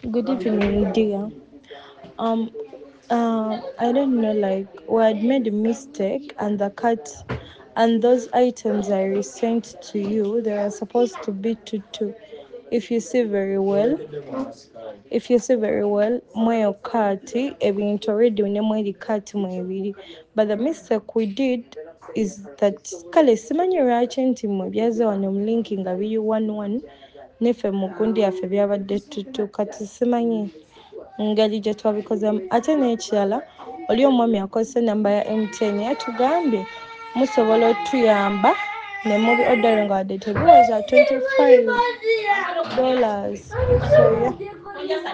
Good evening, dear. Um, I don't know, like, we had made a mistake, and the cut and those items I resent to you, they were supposed to be two. If you see very well, if you see very well, mweyo kati ebintu already unemweri kati mwebiri. But the mistake we did is that kale simanyi lwaki nti mwe byaze wano mu linki nga biri 1-1 neffe mu gundi yaffe byabadde tutu kati simanyi ngeri gye twabikozemu. Ate n'ekirala oli omwami akozesa enamba ya MTN yatugambye musobola otuyamba ne mubi odder nga wadde tebiweza $25. So yeah.